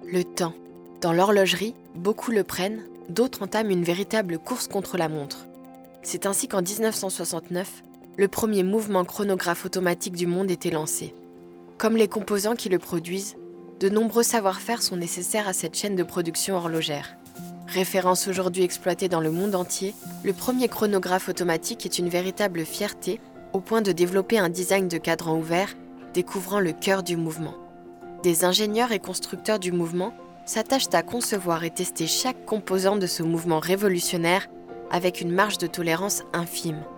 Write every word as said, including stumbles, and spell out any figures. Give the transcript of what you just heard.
Le temps. Dans l'horlogerie, beaucoup le prennent, d'autres entament une véritable course contre la montre. C'est ainsi qu'en dix-neuf cent soixante-neuf, le premier mouvement chronographe automatique du monde était lancé. Comme les composants qui le produisent, de nombreux savoir-faire sont nécessaires à cette chaîne de production horlogère. Référence aujourd'hui exploitée dans le monde entier, le premier chronographe automatique est une véritable fierté, au point de développer un design de cadran ouvert, découvrant le cœur du mouvement. Des ingénieurs et constructeurs du mouvement s'attachent à concevoir et tester chaque composant de ce mouvement révolutionnaire avec une marge de tolérance infime.